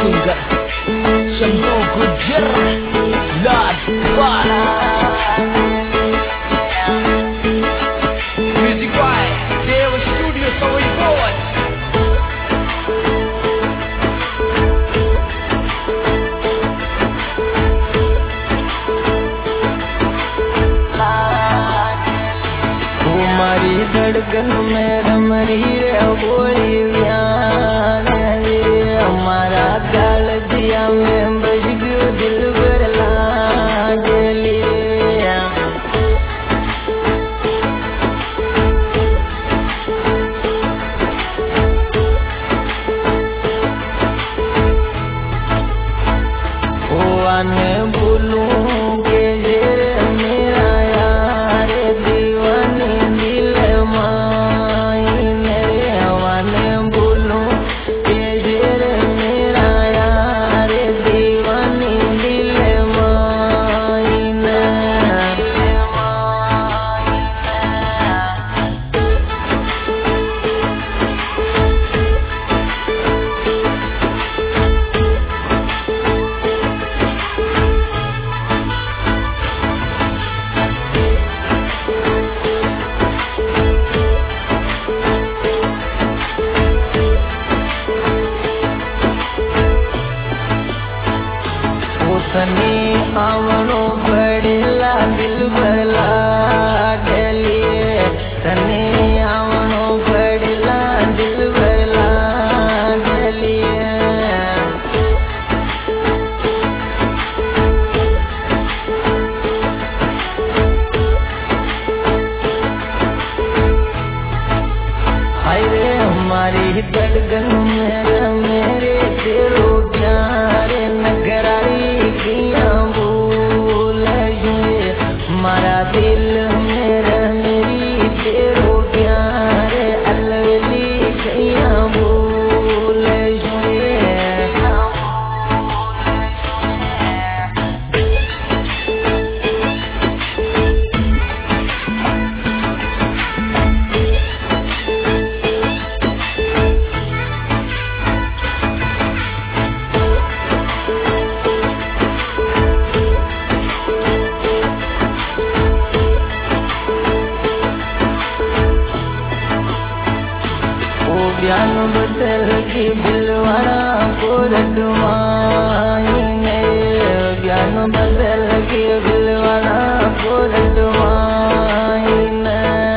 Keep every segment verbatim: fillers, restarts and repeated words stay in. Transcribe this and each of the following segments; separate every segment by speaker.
Speaker 1: singer Channo Gujjar Ladwala music by Dev studio सवई boy
Speaker 2: तुम्हारी धड़कन में रमरी रे बोली हमारा गाल दिया में बज गयो दिल भर लागली ओ आने बोलूं के जे मेरा यार दीवानी दिल मायने आने बोलूं के जे मेरा यार दीवानी दिल मायने तने आवनो पड़ेला दिल भला डलिए तने आवनो पड़ेला दिल भला डलिए हाय रे हमारी धड़कन में मेरे तेरो प्यार नगरारी मारा दिल मेरा मेरी तेरो प्यार अलवली कैया बोल ज्ञान बदल के बिलवाड़ा को रटवाईने ज्ञान बदल के बिलवाड़ा को रटवाईने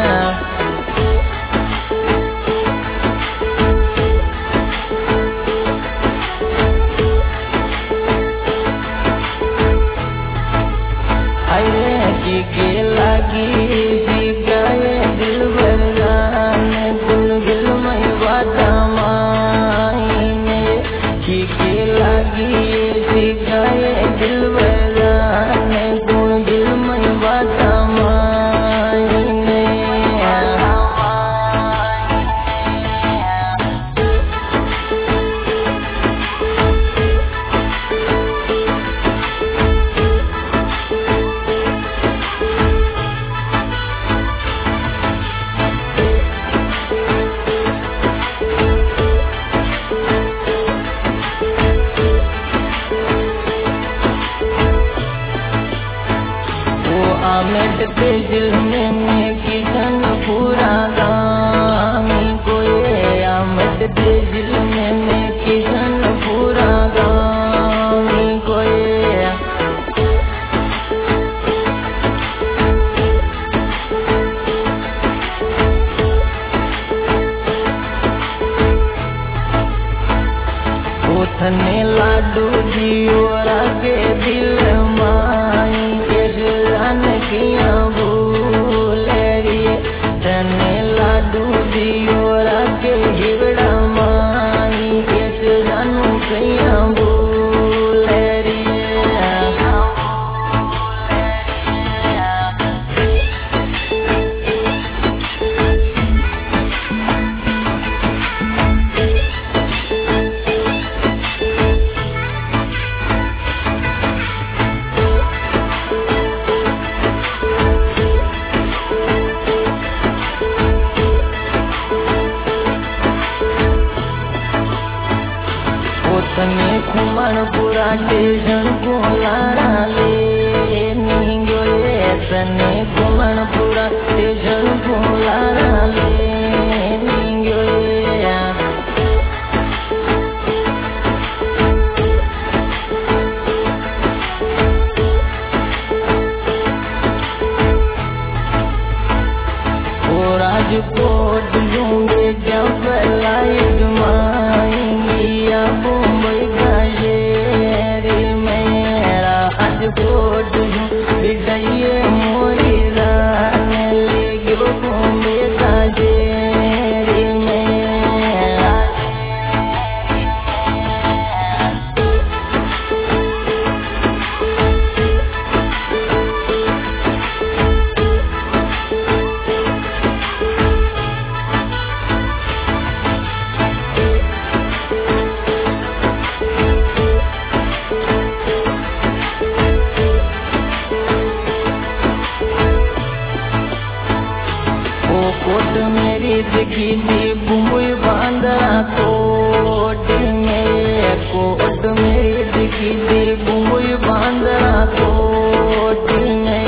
Speaker 2: अरे की के लगी जी गाए दिल भर गाने गुन गिल मई बाता मायने की के लगी जी गाए दिल भर गाने गुन गिल मई बाता मायने आमेट के दिल में मैं किसन पूरा गामी कोई आमेट के दिल में मैं किसन पूरा गामी कोई थने लाडू जी और आगे दिल माई किया भूल रिए तने लाडू दी और आगे हिवड़ा माई कैसे जानू किया भूल रिए तने खुमणपुरा स्टेशन को लारा ले नींगो ये तने खुमणपुरा स्टेशन को लारा ले नींगो ये राजकोट लूंगे जब लाइट माएंगी या मुंबई का शेर मेरा राजकोट बिटाइए मोरी रान ले गो मुंबई का शेर मेरा कोट मेरी दिखी थी बुमुई बांधरा कोट में कोट मेरी दिखी थी बुमुई बांधरा कोट में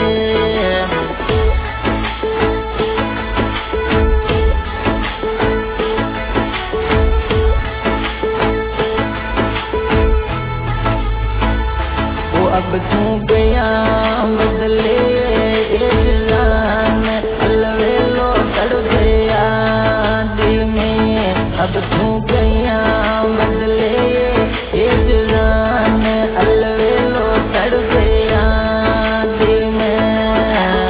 Speaker 2: वो अब तू गया बदले अब तू गया बदले एक जान अलवेलो तड़ गया दिल में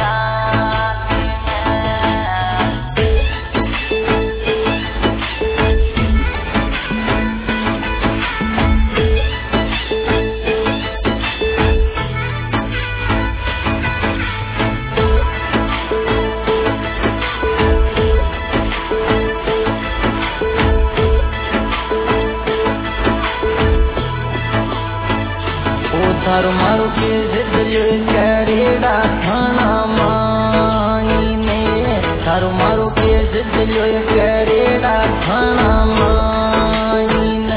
Speaker 2: थारो मारो के जिद करेड़ा खाना माईने थारो मारो के जिद करेड़ा खाना माईने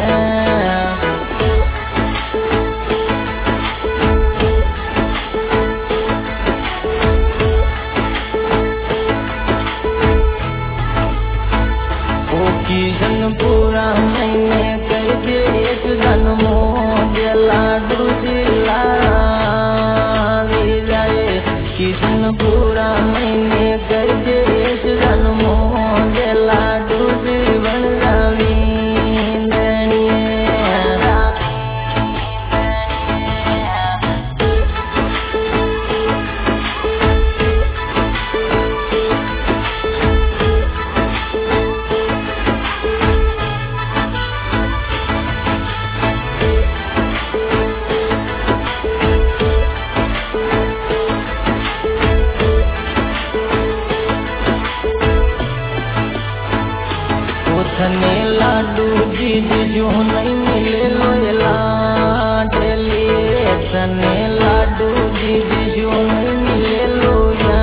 Speaker 2: ओ किशन पूरा मैंने कर दे एक जन्मो लाडू किशन पूरा मैंने कर देश जन्मो दे लाडू जीवन रवि थने लाडू जी जो नहीं मिले लोला डेली थने लाडू जी जो नहीं मिले लोया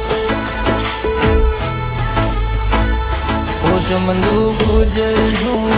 Speaker 2: मंदू गुजर